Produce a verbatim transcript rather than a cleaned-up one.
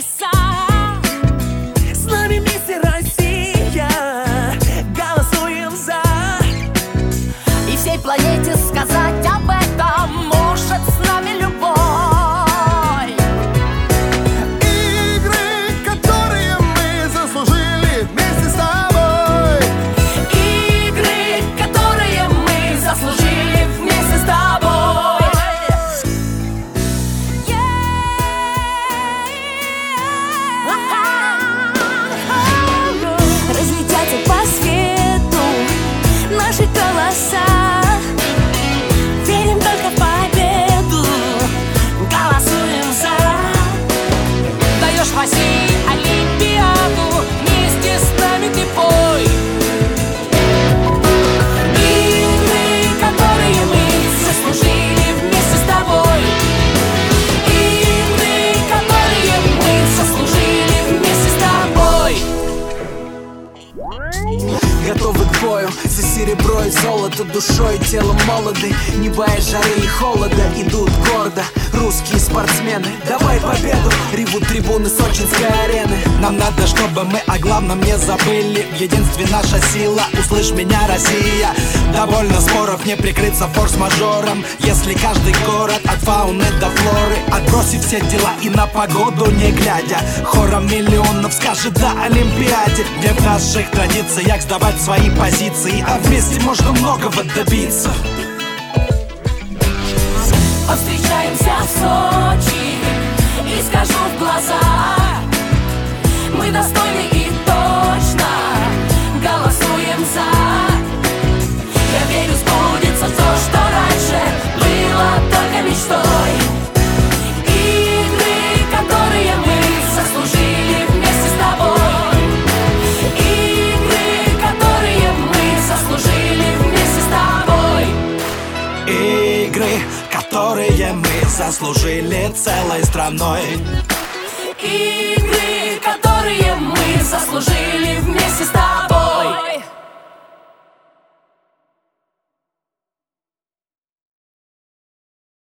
голоса. С нами вместе Россия, голосуем за. И всей планете сказать об этом может с нами любой. Игры, которые мы заслужили вместе с тобой. Игры, которые мы заслужили вместе с тобой. Разлетятся по свету наши голоса. Верим только в победу, голосуем за. Даешь России Олимпиаду, вместе с нами ты пой. Игры, которые мы заслужили вместе с тобой. Игры, которые мы заслужили вместе с тобой. Готовы к бою за серебро и золото, душой и телом молоды, не боясь жары и холода. Идут гордо русские спортсмены, давай победу, ревут трибуны сочинской арены. Нам надо, чтобы мы о главном не забыли. В единстве наша сила, услышь меня, Россия. Довольно споров, не прикрыться форс-мажором. Если каждый город от фауны до флоры, отбросив все дела и на погоду не глядя, хором миллионов скажет да Олимпиаде. Где в наших традициях сдавать свои позиции, а вместе можно многого добиться. Повстречаемся в Сочи и скажу в глаза: мы достойны и точно голосуем за. Я верю, сбудется то, что раньше было только мечтой. Игры, которые мы заслужили вместе с тобой. Игры, которые мы заслужили вместе с тобой. Игры, которые мы заслужили целой страной. Игры, которые мы заслужили